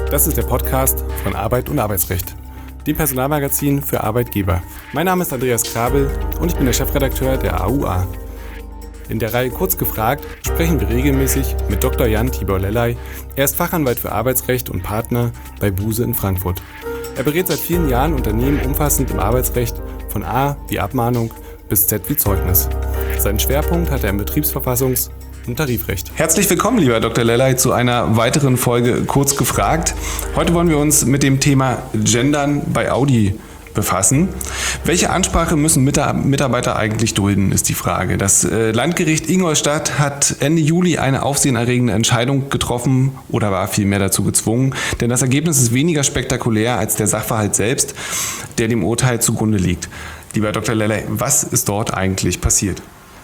Das ist der Podcast von Arbeit und Arbeitsrecht, dem Personalmagazin für Arbeitgeber. Mein Name ist Andreas Krabel und ich bin der Chefredakteur der AUA. In der Reihe Kurz gefragt sprechen wir regelmäßig mit Dr. Jan Tibor Lellay. Er ist Fachanwalt für Arbeitsrecht und Partner bei Buse in Frankfurt. Er berät seit vielen Jahren Unternehmen umfassend im Arbeitsrecht von A wie Abmahnung bis Z wie Zeugnis. Seinen Schwerpunkt hat er im Betriebsverfassungs- und Tarifrecht. Herzlich willkommen, lieber Dr. Lellay, zu einer weiteren Folge Kurz gefragt. Heute wollen wir uns mit dem Thema Gendern bei Audi befassen. Welche Ansprache müssen Mitarbeiter eigentlich dulden, ist die Frage. Das Landgericht Ingolstadt hat Ende Juli eine aufsehenerregende Entscheidung getroffen oder war vielmehr dazu gezwungen, denn das Ergebnis ist weniger spektakulär als der Sachverhalt selbst, der dem Urteil zugrunde liegt. Lieber Dr. Lellay, was ist dort eigentlich passiert?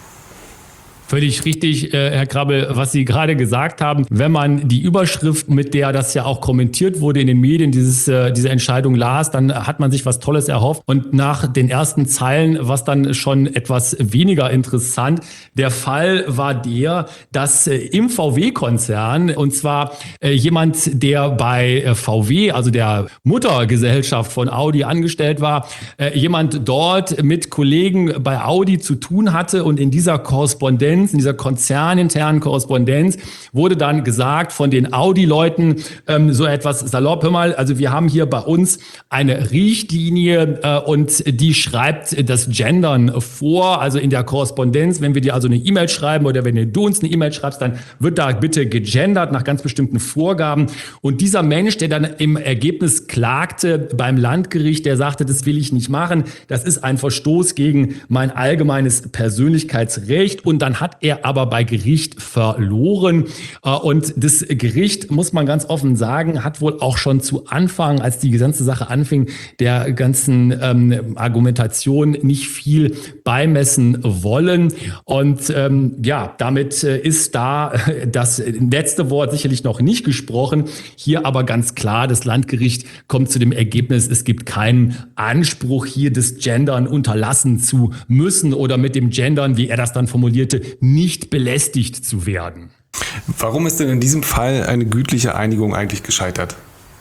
Völlig richtig, Herr Krabbel, was Sie gerade gesagt haben. Wenn man die Überschrift, mit der das ja auch kommentiert wurde in den Medien, diese Entscheidung las, dann hat man sich was Tolles erhofft. Und nach den ersten Zeilen war es dann schon etwas weniger interessant. Der Fall war der, dass im VW-Konzern, und zwar jemand, der bei VW, also der Muttergesellschaft von Audi, angestellt war, jemand dort mit Kollegen bei Audi zu tun hatte, und in dieser Korrespondenz, in dieser konzerninternen Korrespondenz wurde dann gesagt von den Audi-Leuten so etwas salopp: Hör mal, also wir haben hier bei uns eine Richtlinie und die schreibt das Gendern vor. Also in der Korrespondenz, wenn wir dir also eine E-Mail schreiben oder wenn du uns eine E-Mail schreibst, dann wird da bitte gegendert nach ganz bestimmten Vorgaben. Und dieser Mensch, der dann im Ergebnis klagte beim Landgericht, der sagte, das will ich nicht machen, das ist ein Verstoß gegen mein allgemeines Persönlichkeitsrecht. Und dann hat er aber bei Gericht verloren. Und das Gericht, muss man ganz offen sagen, hat wohl auch schon zu Anfang, als die ganze Sache anfing, der ganzen Argumentation nicht viel beimessen wollen. Und damit ist da das letzte Wort sicherlich noch nicht gesprochen. Hier aber ganz klar, das Landgericht kommt zu dem Ergebnis, es gibt keinen Anspruch, hier das Gendern unterlassen zu müssen oder mit dem Gendern, wie er das dann formulierte, nicht belästigt zu werden. Warum ist denn in diesem Fall eine gütliche Einigung eigentlich gescheitert?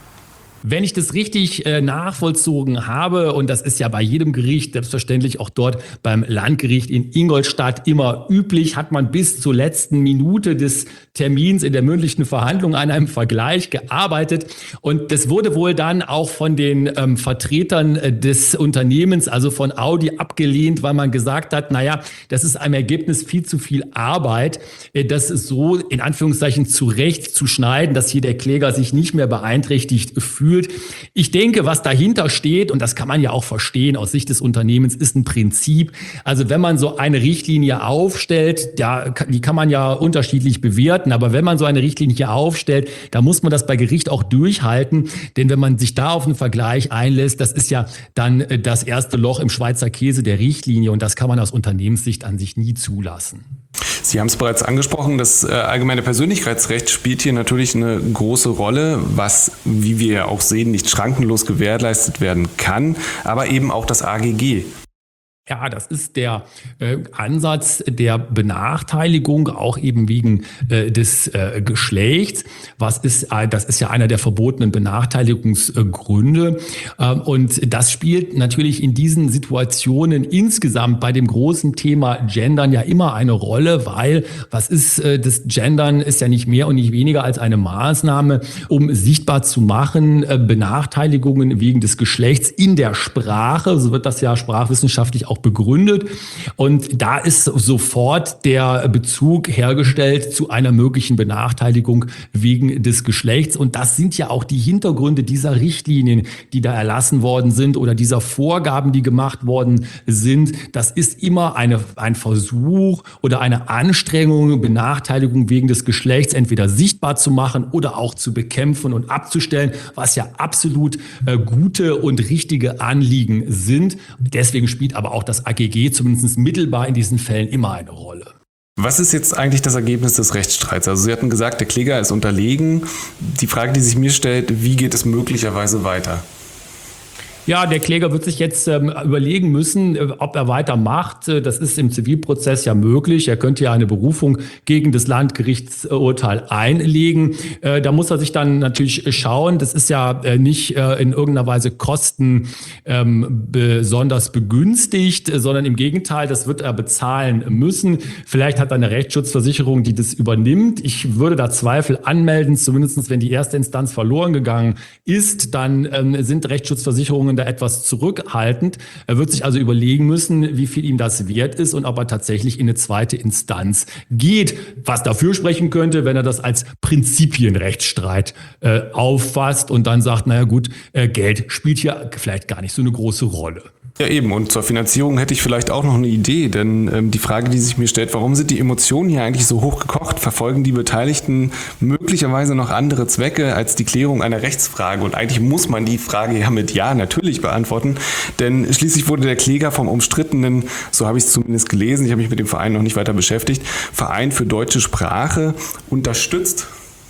Wenn ich das richtig nachvollzogen habe, und das ist ja bei jedem Gericht, selbstverständlich auch dort beim Landgericht in Ingolstadt immer üblich, hat man bis zur letzten Minute des Termins in der mündlichen Verhandlung an einem Vergleich gearbeitet. Und das wurde wohl dann auch von den Vertretern des Unternehmens, also von Audi, abgelehnt, weil man gesagt hat, naja, das ist einem Ergebnis viel zu viel Arbeit, das so in Anführungszeichen zurecht zu schneiden, dass hier der Kläger sich nicht mehr beeinträchtigt fühlt. Ich denke, was dahinter steht, und das kann man ja auch verstehen aus Sicht des Unternehmens, ist ein Prinzip. Also wenn man so eine Richtlinie aufstellt, die kann man ja unterschiedlich bewerten, aber wenn man so eine Richtlinie aufstellt, da muss man das bei Gericht auch durchhalten, denn wenn man sich da auf einen Vergleich einlässt, das ist ja dann das erste Loch im Schweizer Käse der Richtlinie, und das kann man aus Unternehmenssicht an sich nie zulassen. Sie haben es bereits angesprochen, das allgemeine Persönlichkeitsrecht spielt hier natürlich eine große Rolle, was, wie wir ja auch sehen, nicht schrankenlos gewährleistet werden kann, aber eben auch das AGG. Ja, das ist der Ansatz der Benachteiligung, auch eben wegen des Geschlechts. Das ist ja einer der verbotenen Benachteiligungsgründe. Und das spielt natürlich in diesen Situationen insgesamt bei dem großen Thema Gendern ja immer eine Rolle, weil das Gendern ist ja nicht mehr und nicht weniger als eine Maßnahme, um sichtbar zu machen, Benachteiligungen wegen des Geschlechts in der Sprache, so wird das ja sprachwissenschaftlich auch begründet. Und da ist sofort der Bezug hergestellt zu einer möglichen Benachteiligung wegen des Geschlechts. Und das sind ja auch die Hintergründe dieser Richtlinien, die da erlassen worden sind, oder dieser Vorgaben, die gemacht worden sind. Das ist immer ein Versuch oder eine Anstrengung, Benachteiligung wegen des Geschlechts entweder sichtbar zu machen oder auch zu bekämpfen und abzustellen, was ja absolut gute und richtige Anliegen sind. Deswegen spielt aber auch das AGG zumindest mittelbar in diesen Fällen immer eine Rolle. Was ist jetzt eigentlich das Ergebnis des Rechtsstreits? Also Sie hatten gesagt, der Kläger ist unterlegen. Die Frage, die sich mir stellt, wie geht es möglicherweise weiter? Ja, der Kläger wird sich jetzt überlegen müssen, ob er weitermacht. Das ist im Zivilprozess ja möglich. Er könnte ja eine Berufung gegen das Landgerichtsurteil einlegen. Da muss er sich dann natürlich schauen. Das ist ja nicht in irgendeiner Weise Kosten besonders begünstigt, sondern im Gegenteil, das wird er bezahlen müssen. Vielleicht hat er eine Rechtsschutzversicherung, die das übernimmt. Ich würde da Zweifel anmelden, zumindest wenn die erste Instanz verloren gegangen ist, dann sind Rechtsschutzversicherungen da etwas zurückhaltend. Er wird sich also überlegen müssen, wie viel ihm das wert ist und ob er tatsächlich in eine zweite Instanz geht. Was dafür sprechen könnte, wenn er das als Prinzipienrechtsstreit auffasst und dann sagt, naja gut, Geld spielt hier vielleicht gar nicht so eine große Rolle. Ja eben, und zur Finanzierung hätte ich vielleicht auch noch eine Idee, denn die Frage, die sich mir stellt, warum sind die Emotionen hier eigentlich so hoch gekocht? Verfolgen die Beteiligten möglicherweise noch andere Zwecke als die Klärung einer Rechtsfrage? Und eigentlich muss man die Frage ja mit Ja natürlich beantworten, denn schließlich wurde der Kläger vom umstrittenen, so habe ich es zumindest gelesen, ich habe mich mit dem Verein noch nicht weiter beschäftigt, Verein für deutsche Sprache unterstützt.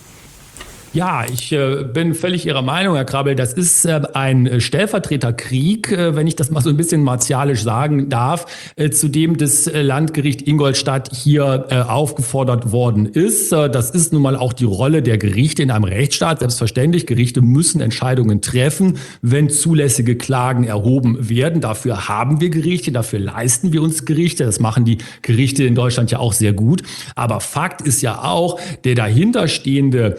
Ja, ich bin völlig Ihrer Meinung, Herr Krabbel. Das ist ein Stellvertreterkrieg, wenn ich das mal so ein bisschen martialisch sagen darf, zu dem das Landgericht Ingolstadt hier aufgefordert worden ist. Das ist nun mal auch die Rolle der Gerichte in einem Rechtsstaat. Selbstverständlich, Gerichte müssen Entscheidungen treffen, wenn zulässige Klagen erhoben werden. Dafür haben wir Gerichte, dafür leisten wir uns Gerichte. Das machen die Gerichte in Deutschland ja auch sehr gut. Aber Fakt ist ja auch, die dahinterstehende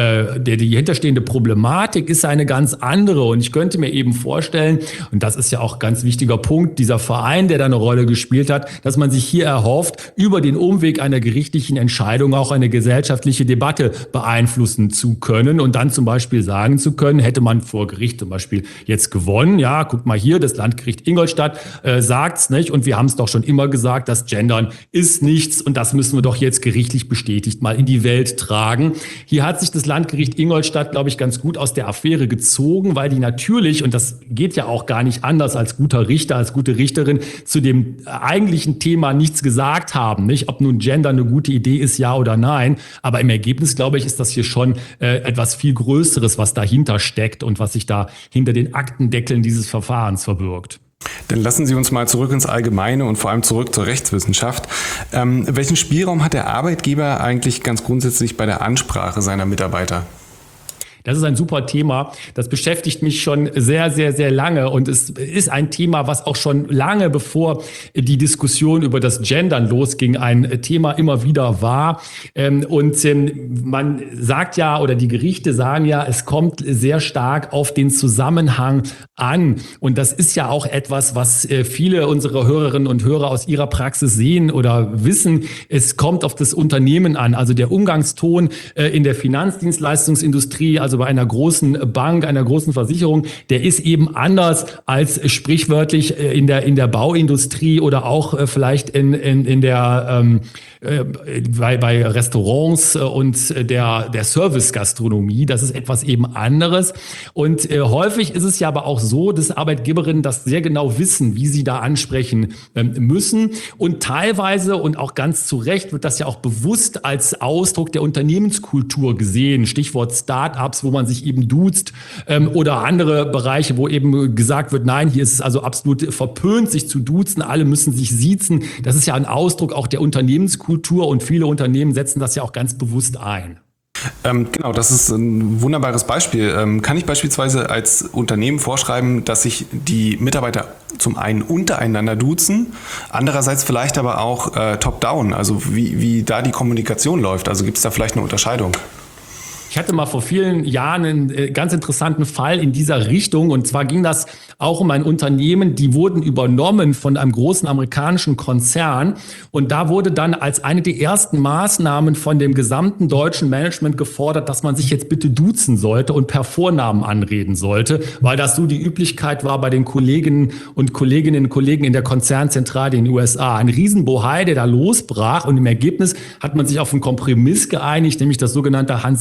Problematik ist eine ganz andere. Und ich könnte mir eben vorstellen, und das ist ja auch ein ganz wichtiger Punkt, dieser Verein, der da eine Rolle gespielt hat, dass man sich hier erhofft, über den Umweg einer gerichtlichen Entscheidung auch eine gesellschaftliche Debatte beeinflussen zu können und dann zum Beispiel sagen zu können, hätte man vor Gericht zum Beispiel jetzt gewonnen, ja, guck mal hier, das Landgericht Ingolstadt sagt's, nicht? Und wir haben es doch schon immer gesagt, das Gendern ist nichts und das müssen wir doch jetzt gerichtlich bestätigt mal in die Welt tragen. Hier hat sich das Landgericht Ingolstadt, glaube ich, ganz gut aus der Affäre gezogen, weil die natürlich, und das geht ja auch gar nicht anders als guter Richter, als gute Richterin, zu dem eigentlichen Thema nichts gesagt haben. Nicht, ob nun Gender eine gute Idee ist, ja oder nein. Aber im Ergebnis, glaube ich, ist das hier schon etwas viel Größeres, was dahinter steckt und was sich da hinter den Aktendeckeln dieses Verfahrens verbirgt. Dann lassen Sie uns mal zurück ins Allgemeine und vor allem zurück zur Rechtswissenschaft. Welchen Spielraum hat der Arbeitgeber eigentlich ganz grundsätzlich bei der Ansprache seiner Mitarbeiter? Das ist ein super Thema. Das beschäftigt mich schon sehr, sehr, sehr lange. Und es ist ein Thema, was auch schon lange bevor die Diskussion über das Gendern losging, ein Thema immer wieder war. Und man sagt ja, oder die Gerichte sagen ja, es kommt sehr stark auf den Zusammenhang an. Und das ist ja auch etwas, was viele unserer Hörerinnen und Hörer aus ihrer Praxis sehen oder wissen. Es kommt auf das Unternehmen an. Also der Umgangston in der Finanzdienstleistungsindustrie, also bei einer großen Bank, einer großen Versicherung, der ist eben anders als sprichwörtlich in der Bauindustrie oder auch vielleicht in der bei Restaurants und der Servicegastronomie. Das ist etwas eben anderes. Und häufig ist es ja aber auch so, dass Arbeitgeberinnen das sehr genau wissen, wie sie da ansprechen müssen. Und teilweise und auch ganz zu Recht wird das ja auch bewusst als Ausdruck der Unternehmenskultur gesehen. Stichwort Start-ups, wo man sich eben duzt, oder andere Bereiche, wo eben gesagt wird, nein, hier ist es also absolut verpönt, sich zu duzen. Alle müssen sich siezen. Das ist ja ein Ausdruck auch der Unternehmenskultur und viele Unternehmen setzen das ja auch ganz bewusst ein. Genau, das ist ein wunderbares Beispiel. Kann ich beispielsweise als Unternehmen vorschreiben, dass sich die Mitarbeiter zum einen untereinander duzen, andererseits vielleicht aber auch top-down, also wie da die Kommunikation läuft? Also gibt es da vielleicht eine Unterscheidung? Ich hatte mal vor vielen Jahren einen ganz interessanten Fall in dieser Richtung. Und zwar ging das auch um ein Unternehmen, die wurden übernommen von einem großen amerikanischen Konzern. Und da wurde dann als eine der ersten Maßnahmen von dem gesamten deutschen Management gefordert, dass man sich jetzt bitte duzen sollte und per Vornamen anreden sollte, weil das so die Üblichkeit war bei den Kolleginnen und Kollegen in der Konzernzentrale in den USA. Ein Riesenbohai, der da losbrach. Und im Ergebnis hat man sich auf einen Kompromiss geeinigt, nämlich das sogenannte hanseatische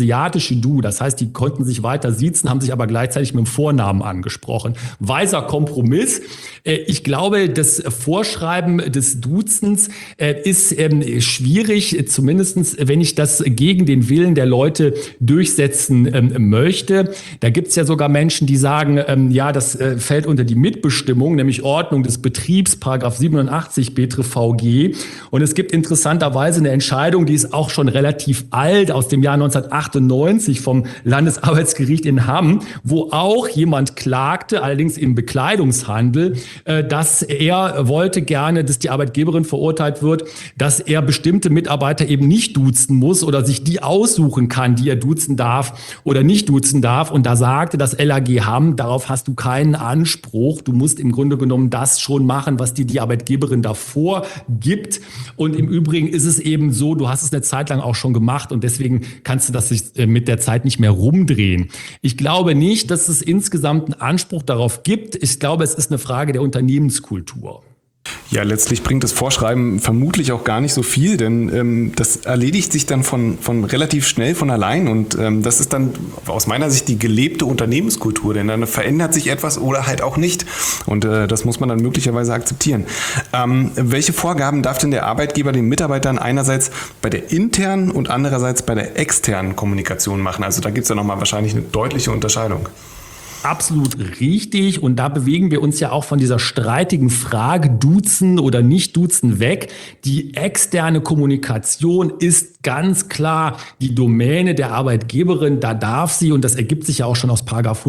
klassische Du. Das heißt, die konnten sich weiter siezen, haben sich aber gleichzeitig mit dem Vornamen angesprochen. Weiser Kompromiss. Ich glaube, das Vorschreiben des Duzens ist schwierig, zumindest wenn ich das gegen den Willen der Leute durchsetzen möchte. Da gibt es ja sogar Menschen, die sagen, ja, das fällt unter die Mitbestimmung, nämlich Ordnung des Betriebs, Paragraph 87 BTRVG. Und es gibt interessanterweise eine Entscheidung, die ist auch schon relativ alt, aus dem Jahr 1998 vom Landesarbeitsgericht in Hamm, wo auch jemand klagte, allerdings im Bekleidungshandel, dass er wollte gerne, dass die Arbeitgeberin verurteilt wird, dass er bestimmte Mitarbeiter eben nicht duzen muss oder sich die aussuchen kann, die er duzen darf oder nicht duzen darf. Und da sagte das LAG Hamm, darauf hast du keinen Anspruch. Du musst im Grunde genommen das schon machen, was dir die Arbeitgeberin davor gibt. Und im Übrigen ist es eben so, du hast es eine Zeit lang auch schon gemacht und deswegen kannst du das sich mit der Zeit nicht mehr rumdrehen. Ich glaube nicht, dass es insgesamt einen Anspruch darauf gibt. Ich glaube, es ist eine Frage der Unternehmenskultur. Ja, letztlich bringt das Vorschreiben vermutlich auch gar nicht so viel, denn das erledigt sich dann von relativ schnell von allein und das ist dann aus meiner Sicht die gelebte Unternehmenskultur, denn dann verändert sich etwas oder halt auch nicht und das muss man dann möglicherweise akzeptieren. Welche Vorgaben darf denn der Arbeitgeber den Mitarbeitern einerseits bei der internen und andererseits bei der externen Kommunikation machen? Also da gibt es ja nochmal wahrscheinlich eine deutliche Unterscheidung. Absolut richtig. Und da bewegen wir uns ja auch von dieser streitigen Frage, duzen oder nicht duzen, weg. Die externe Kommunikation ist ganz klar die Domäne der Arbeitgeberin. Da darf sie, und das ergibt sich ja auch schon aus Paragraph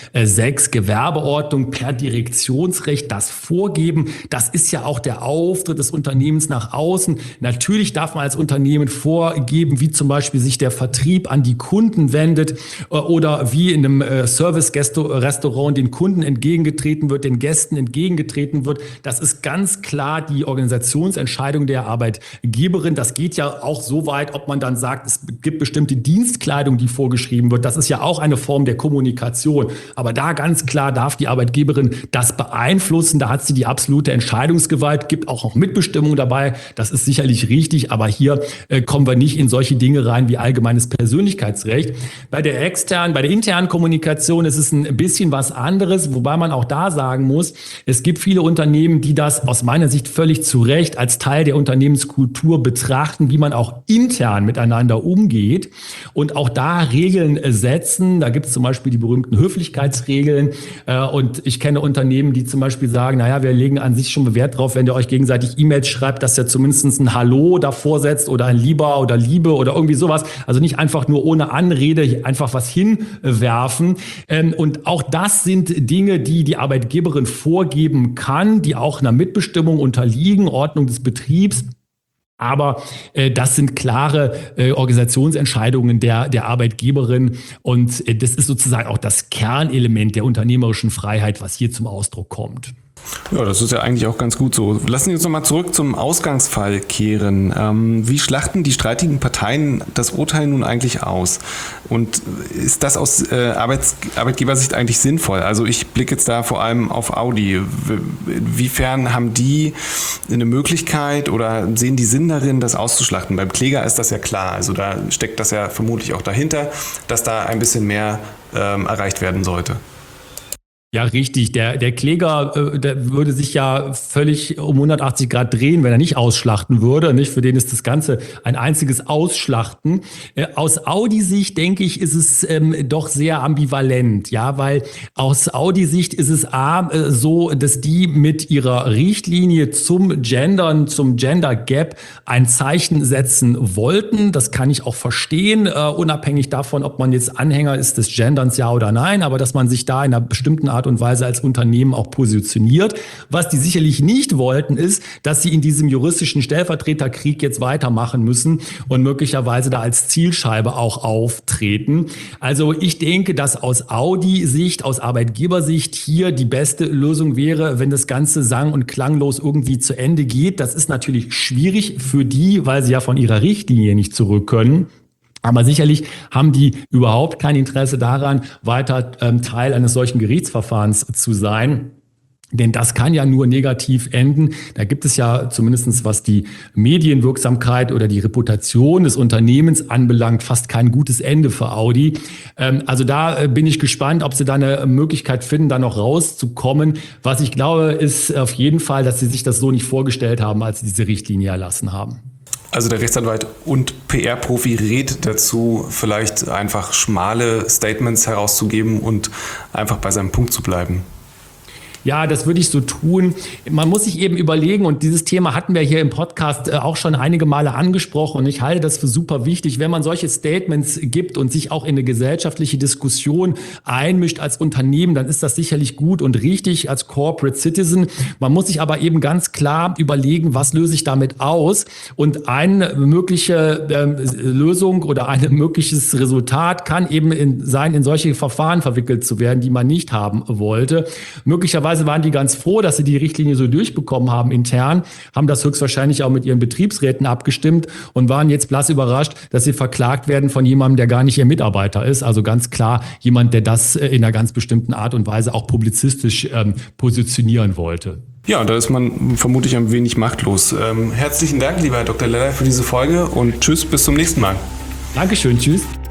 106 Gewerbeordnung per Direktionsrecht, das vorgeben. Das ist ja auch der Auftritt des Unternehmens nach außen. Natürlich darf man als Unternehmen vorgeben, wie zum Beispiel sich der Vertrieb an die Kunden wendet oder wie in einem Service-Restaurant den Kunden entgegengetreten wird, den Gästen entgegengetreten wird. Das ist ganz klar die Organisationsentscheidung der Arbeitgeberin. Das geht ja auch so weit, ob man dann sagt, es gibt bestimmte Dienstkleidung, die vorgeschrieben wird. Das ist ja auch eine Form der Kommunikation. Aber da ganz klar darf die Arbeitgeberin das beeinflussen. Da hat sie die absolute Entscheidungsgewalt, gibt auch noch Mitbestimmung dabei. Das ist sicherlich richtig. Aber hier kommen wir nicht in solche Dinge rein wie allgemeines Persönlichkeitsrecht. Bei der internen Kommunikation ist es ein bisschen was anderes, wobei man auch da sagen muss, es gibt viele Unternehmen, die das aus meiner Sicht völlig zu Recht als Teil der Unternehmenskultur betrachten, wie man auch intern miteinander umgeht und auch da Regeln setzen. Da gibt es zum Beispiel die berühmten Höflichkeitsregeln und ich kenne Unternehmen, die zum Beispiel sagen, naja, wir legen an sich schon Wert drauf, wenn ihr euch gegenseitig E-Mails schreibt, dass ihr zumindest ein Hallo davor setzt oder ein Lieber oder Liebe oder irgendwie sowas. Also nicht einfach nur ohne Anrede einfach was hinwerfen. Und auch das sind Dinge, die die Arbeitgeberin vorgeben kann, die auch einer Mitbestimmung unterliegen, Ordnung des Betriebs. Aber das sind klare Organisationsentscheidungen der Arbeitgeberin. Und das ist sozusagen auch das Kernelement der unternehmerischen Freiheit, was hier zum Ausdruck kommt. Ja, das ist ja eigentlich auch ganz gut so. Lassen Sie uns nochmal zurück zum Ausgangsfall kehren. Wie schlachten die streitigen Parteien das Urteil nun eigentlich aus? Und ist das aus Arbeitgebersicht eigentlich sinnvoll? Also ich blicke jetzt da vor allem auf Audi. Inwiefern haben die eine Möglichkeit oder sehen die Sinn darin, das auszuschlachten? Beim Kläger ist das ja klar. Also da steckt das ja vermutlich auch dahinter, dass da ein bisschen mehr erreicht werden sollte. Ja, richtig. Der Kläger, der würde sich ja völlig um 180 Grad drehen, wenn er nicht ausschlachten würde. Nicht? Für den ist das Ganze ein einziges Ausschlachten. Aus Audi-Sicht, denke ich, ist es doch sehr ambivalent. Ja, weil aus Audi-Sicht ist es so, dass die mit ihrer Richtlinie zum Gendern, zum Gender Gap ein Zeichen setzen wollten. Das kann ich auch verstehen, unabhängig davon, ob man jetzt Anhänger ist des Genderns, ja oder nein, aber dass man sich da in einer bestimmten Art und Weise als Unternehmen auch positioniert. Was die sicherlich nicht wollten, ist, dass sie in diesem juristischen Stellvertreterkrieg jetzt weitermachen müssen und möglicherweise da als Zielscheibe auch auftreten. Also ich denke, dass aus Audi-Sicht, aus Arbeitgebersicht hier die beste Lösung wäre, wenn das Ganze sang- und klanglos irgendwie zu Ende geht. Das ist natürlich schwierig für die, weil sie ja von ihrer Richtlinie nicht zurück können. Aber sicherlich haben die überhaupt kein Interesse daran, weiter Teil eines solchen Gerichtsverfahrens zu sein. Denn das kann ja nur negativ enden. Da gibt es ja zumindest, was die Medienwirksamkeit oder die Reputation des Unternehmens anbelangt, fast kein gutes Ende für Audi. Also da bin ich gespannt, ob sie da eine Möglichkeit finden, da noch rauszukommen. Was ich glaube, ist auf jeden Fall, dass sie sich das so nicht vorgestellt haben, als sie diese Richtlinie erlassen haben. Also der Rechtsanwalt und PR-Profi rät dazu, vielleicht einfach schmale Statements herauszugeben und einfach bei seinem Punkt zu bleiben. Ja, das würde ich so tun. Man muss sich eben überlegen, und dieses Thema hatten wir hier im Podcast auch schon einige Male angesprochen, und ich halte das für super wichtig, wenn man solche Statements gibt und sich auch in eine gesellschaftliche Diskussion einmischt als Unternehmen, dann ist das sicherlich gut und richtig als Corporate Citizen. Man muss sich aber eben ganz klar überlegen, was löse ich damit aus? Und eine mögliche Lösung oder ein mögliches Resultat kann eben sein, in solche Verfahren verwickelt zu werden, die man nicht haben wollte. Möglicherweise waren die ganz froh, dass sie die Richtlinie so durchbekommen haben intern, haben das höchstwahrscheinlich auch mit ihren Betriebsräten abgestimmt und waren jetzt blass überrascht, dass sie verklagt werden von jemandem, der gar nicht ihr Mitarbeiter ist. Also ganz klar jemand, der das in einer ganz bestimmten Art und Weise auch publizistisch positionieren wollte. Ja, und da ist man vermutlich ein wenig machtlos. Herzlichen Dank, lieber Herr Dr. Leller, für diese Folge und tschüss, bis zum nächsten Mal. Dankeschön, tschüss.